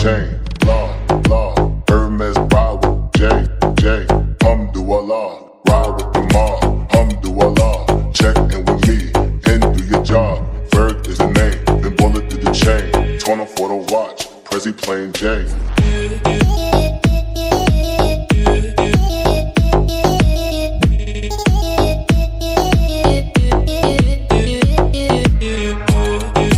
chain. Law, Hermes ride with J. Alhamdulillah, ride with the mob. Alhamdulillah, check in with me and do your job. Ferg is the name, then bullet to the chain. Torn for the watch, Prezi plain J.